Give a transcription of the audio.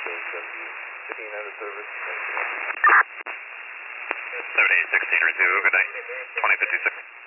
15 out of service. 7816 receive, good night. 2056.